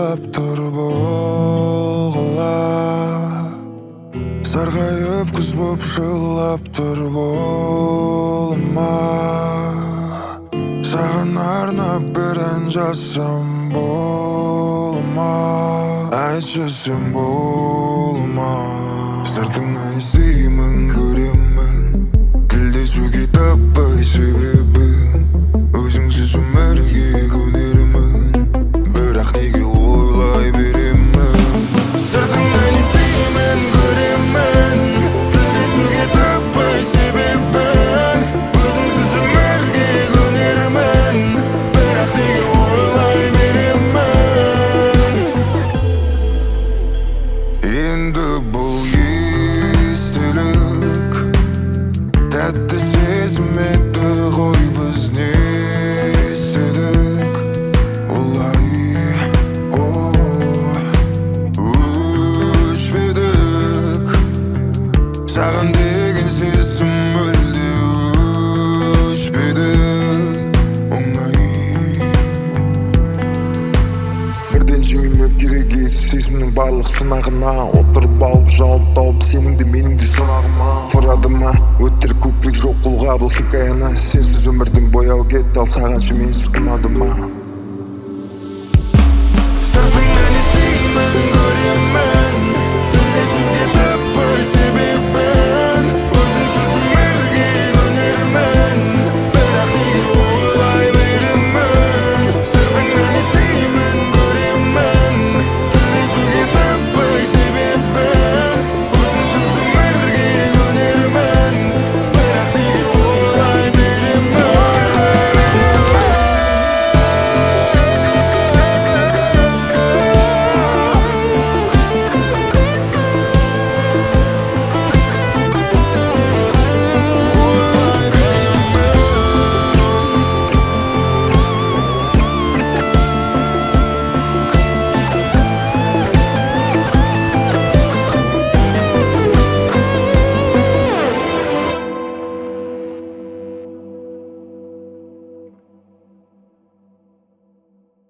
жылап тұр болғыла, сарғайып күз боп жылап тұр болыма. Саған арнап бір ән жазсам болыма, айтшы сен болыма. Сыртыңнан естимін, көремін, тілдесуге таппай себебін. Өзіңсіз өмірге көнермін, бірақ неге ойлай беремін. Сыртыңнан естимін, көремін, тілдесуге таппай себебін. Өзіңсіз өмірге көнермін, бірақ неге ойлай беремін. Енді бұл естілік тәтті сезім еді ғой, біз не істедік олай? Өшпедік, саған деген сезім мүлде өшпеді оңай. Бірден жеңілмек керек еді сезімнің барлық сынағына. Отырып алып жауап тауып сенің де менің де сұрағыма. Тұрады ма өтірік көкірек жоқ қолға бұл хикаяны. Сенсіз өмірдің бояуы кетті, ал сағаншы менсіз ұнады ма?